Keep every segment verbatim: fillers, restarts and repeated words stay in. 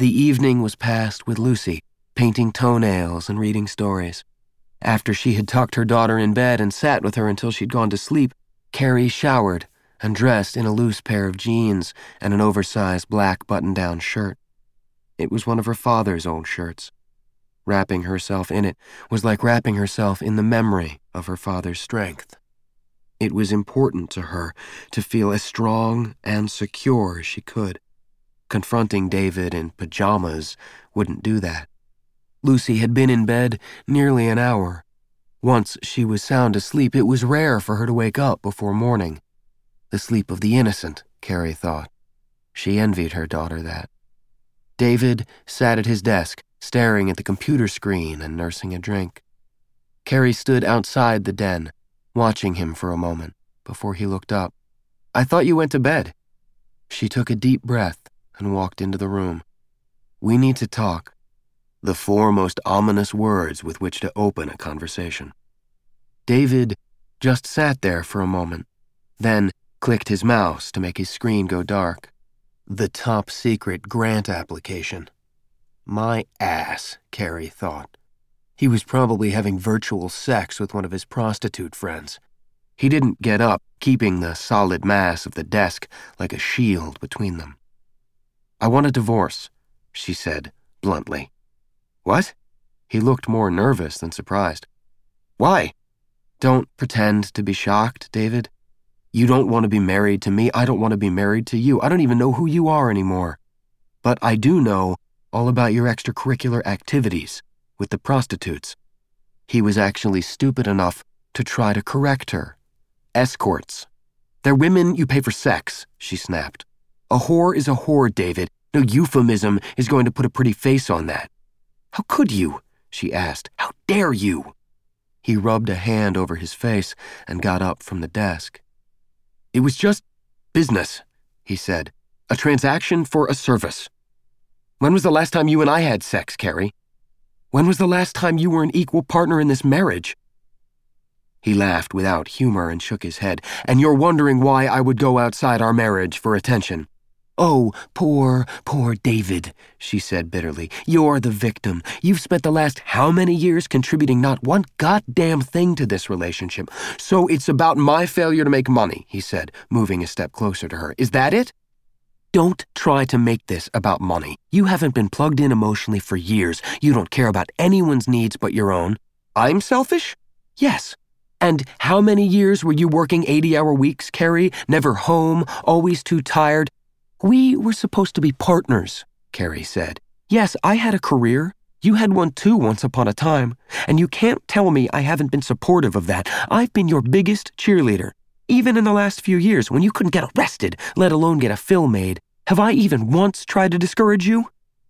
The evening was passed with Lucy, painting toenails and reading stories. After she had tucked her daughter in bed and sat with her until she'd gone to sleep, Carrie showered and dressed in a loose pair of jeans and an oversized black button-down shirt. It was one of her father's old shirts. Wrapping herself in it was like wrapping herself in the memory of her father's strength. It was important to her to feel as strong and secure as she could. Confronting David in pajamas wouldn't do that. Lucy had been in bed nearly an hour. Once she was sound asleep, it was rare for her to wake up before morning. The sleep of the innocent, Carrie thought. She envied her daughter that. David sat at his desk, staring at the computer screen and nursing a drink. Carrie stood outside the den, watching him for a moment before he looked up. "I thought you went to bed." She took a deep breath and walked into the room. "We need to talk." The four most ominous words with which to open a conversation. David just sat there for a moment, then clicked his mouse to make his screen go dark. The top-secret grant application. My ass, Carrie thought. He was probably having virtual sex with one of his prostitute friends. He didn't get up, keeping the solid mass of the desk like a shield between them. "I want a divorce," she said bluntly. "What?" He looked more nervous than surprised. "Why?" "Don't pretend to be shocked, David. You don't want to be married to me. I don't want to be married to you. I don't even know who you are anymore. But I do know all about your extracurricular activities with the prostitutes." He was actually stupid enough to try to correct her. "Escorts. They're women you pay for sex," she snapped. "A whore is a whore, David. No euphemism is going to put a pretty face on that." "How could you?" she asked. "How dare you?" He rubbed a hand over his face and got up from the desk. "It was just business," he said. "A transaction for a service. When was the last time you and I had sex, Carrie? When was the last time you were an equal partner in this marriage?" He laughed without humor and shook his head. "And you're wondering why I would go outside our marriage for attention." "Oh, poor, poor David," she said bitterly. "You're the victim. You've spent the last how many years contributing not one goddamn thing to this relationship. So it's about my failure to make money," he said, moving a step closer to her. "Is that it?" "Don't try to make this about money. You haven't been plugged in emotionally for years. You don't care about anyone's needs but your own." "I'm selfish?" "Yes. And how many years were you working eighty-hour weeks, Carrie? Never home, always too tired." "We were supposed to be partners," Carrie said. "Yes, I had a career. You had one too once upon a time. And you can't tell me I haven't been supportive of that. I've been your biggest cheerleader. Even in the last few years when you couldn't get arrested, let alone get a film made. Have I even once tried to discourage you?"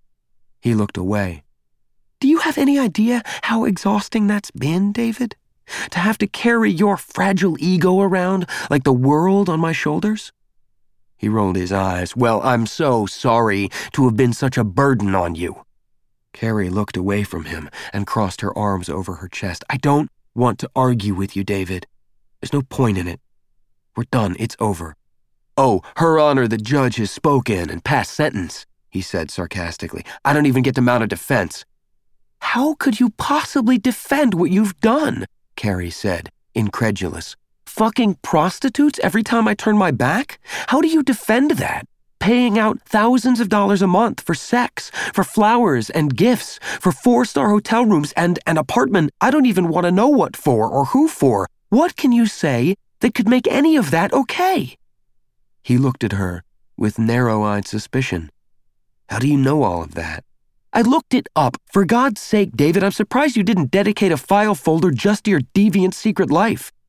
He looked away. "Do you have any idea how exhausting that's been, David? To have to carry your fragile ego around like the world on my shoulders?" He rolled his eyes. "Well, I'm so sorry to have been such a burden on you." Carrie looked away from him and crossed her arms over her chest. "I don't want to argue with you, David. There's no point in it. We're done. It's over." "Oh, Her Honor the Judge has spoken and passed sentence," he said sarcastically. "I don't even get to mount a defense." "How could you possibly defend what you've done?" Carrie said, incredulous. "Fucking prostitutes every time I turn my back? How do you defend that? Paying out thousands of dollars a month for sex, for flowers and gifts, for four-star hotel rooms and an apartment I don't even want to know what for or who for. What can you say that could make any of that okay?" He looked at her with narrow-eyed suspicion. "How do you know all of that?" "I looked it up. For God's sake, David, I'm surprised you didn't dedicate a file folder just to your deviant secret life.